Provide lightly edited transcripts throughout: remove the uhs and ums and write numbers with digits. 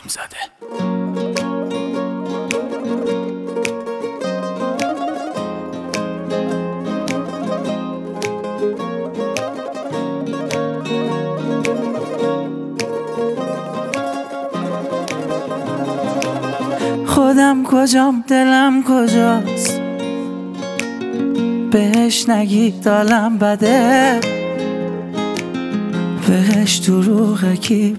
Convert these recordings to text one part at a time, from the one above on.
زخم زده. خودم کجام دلم کجاست، بهش نگید دالم بده، بهش دروغه کی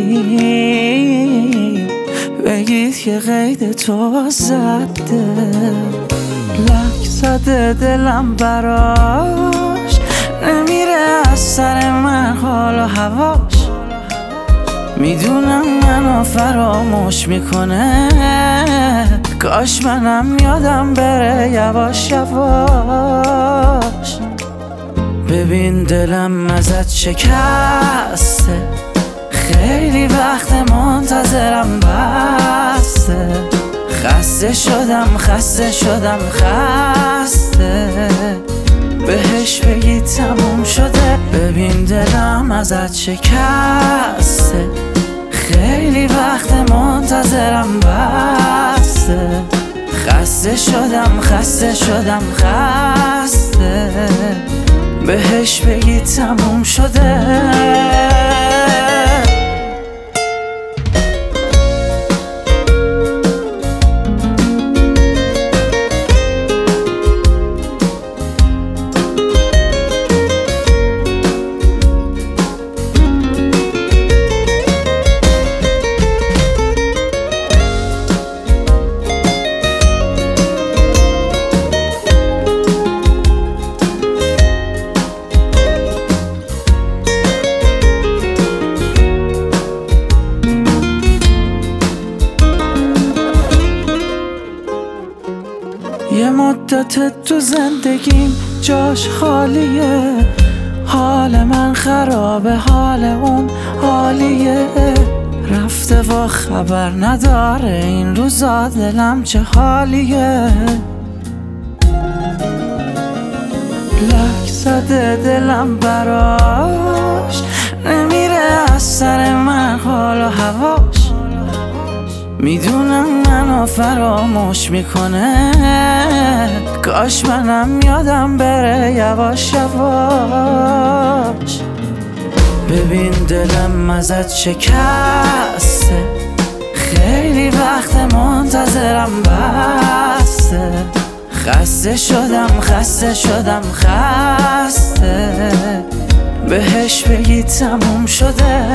بگید که قید تو زده. لک زده دلم براش، نمیره از سر من حال و هواش. میدونم منو فراموش میکنه، کاش منم یادم بره یواش یواش. ببین دلم ازت شکسته، خیلی وقت منتظرم بسته. خسته شدم خسته، بهش بگی تموم شده. ببین دلم ازت شکسته، خیلی وقت منتظرم بسته. خسته شدم خسته، بهش بگی تموم شده. یه مدت تو زندگیم جاش خالیه، حال من خرابه حال اون عالیه. رفته و خبر نداره این روزا دلم چه حالیه. لک زده دلم براش، نمیره از سر من حال و هواش. میدونم منو فراموش میکنه، کاش منم یادم بره یواش یواش. ببین دلم ازت شکسته، خیلی وقت منتظرم بسته. خسته شدم خسته، بهش بگی تموم شده.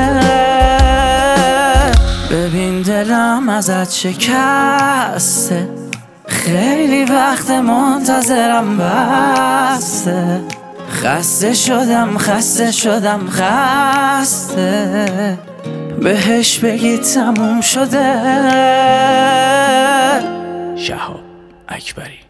ببین دلم ازت شکسته، خیلی وقت منتظرم بسته. خسته شدم خسته، بهش بگی تموم شده. شهاب اکبری.